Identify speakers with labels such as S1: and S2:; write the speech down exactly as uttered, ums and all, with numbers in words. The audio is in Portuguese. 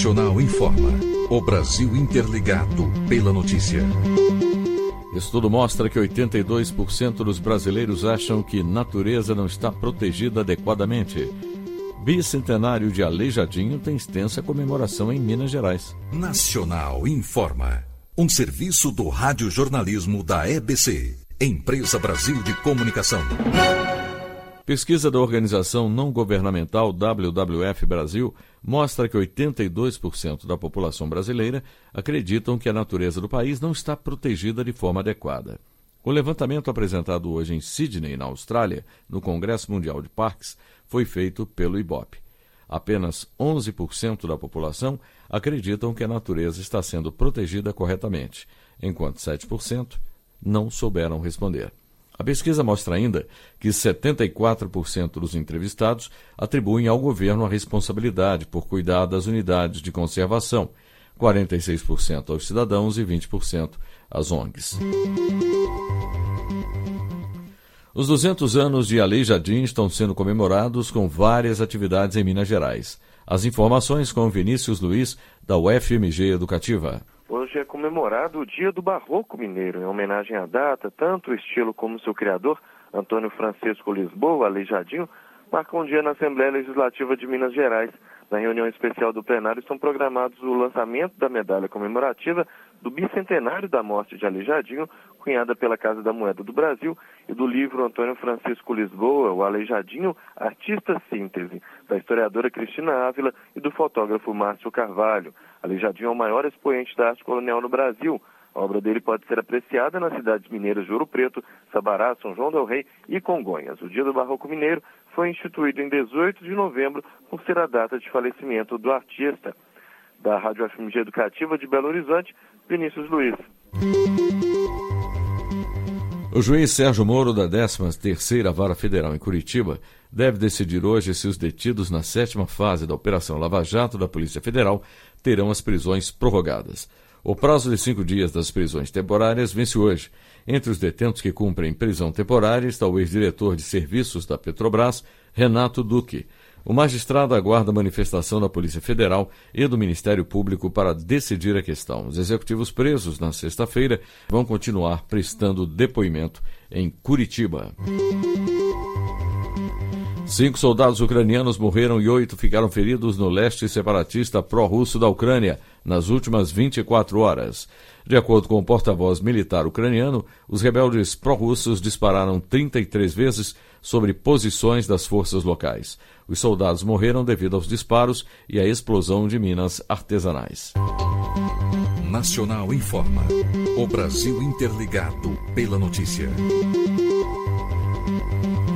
S1: Nacional informa. O Brasil interligado pela notícia.
S2: Estudo mostra que oitenta e dois por cento dos brasileiros acham que natureza não está protegida adequadamente. Bicentenário de Aleijadinho tem extensa comemoração em Minas Gerais.
S1: Nacional informa. Um serviço do radiojornalismo da E B C, Empresa Brasil de Comunicação.
S2: Pesquisa da organização não governamental W W F Brasil mostra que oitenta e dois por cento da população brasileira acreditam que a natureza do país não está protegida de forma adequada. O levantamento apresentado hoje em Sydney, na Austrália, no Congresso Mundial de Parques, foi feito pelo Ibope. Apenas onze por cento da população acreditam que a natureza está sendo protegida corretamente, enquanto sete por cento não souberam responder. A pesquisa mostra ainda que setenta e quatro por cento dos entrevistados atribuem ao governo a responsabilidade por cuidar das unidades de conservação, quarenta e seis por cento aos cidadãos e vinte por cento às O N Gs. Os duzentos anos de Aleijadinho estão sendo comemorados com várias atividades em Minas Gerais. As informações com Vinícius Luiz, da U F M G Educativa.
S3: Hoje é comemorado o Dia do Barroco Mineiro, em homenagem à data, tanto o estilo como seu criador, Antônio Francisco Lisboa, Aleijadinho, marcam um dia na Assembleia Legislativa de Minas Gerais. Na reunião especial do plenário estão programados o lançamento da medalha comemorativa do bicentenário da morte de Aleijadinho, cunhada pela Casa da Moeda do Brasil, e do livro Antônio Francisco Lisboa, o Aleijadinho, Artista Síntese, da historiadora Cristina Ávila e do fotógrafo Márcio Carvalho. Aleijadinho é o maior expoente da arte colonial no Brasil. A obra dele pode ser apreciada nas cidades mineiras de Ouro Preto, Sabará, São João del Rei e Congonhas. O Dia do Barroco Mineiro foi instituído em dezoito de novembro por ser a data de falecimento do artista. Da Rádio F M G Educativa de Belo Horizonte, Vinícius Luiz.
S2: O juiz Sérgio Moro, da décima terceira Vara Federal em Curitiba, deve decidir hoje se os detidos na sétima fase da Operação Lava Jato da Polícia Federal terão as prisões prorrogadas. O prazo de cinco dias das prisões temporárias vence hoje. Entre os detentos que cumprem prisão temporária está o ex-diretor de serviços da Petrobras, Renato Duque. O magistrado aguarda a manifestação da Polícia Federal e do Ministério Público para decidir a questão. Os executivos presos na sexta-feira vão continuar prestando depoimento em Curitiba. Cinco soldados ucranianos morreram e oito ficaram feridos no leste separatista pró-russo da Ucrânia nas últimas vinte e quatro horas. De acordo com o porta-voz militar ucraniano, os rebeldes pró-russos dispararam trinta e três vezes sobre posições das forças locais. Os soldados morreram devido aos disparos e à explosão de minas artesanais.
S1: Nacional informa. O Brasil interligado pela notícia.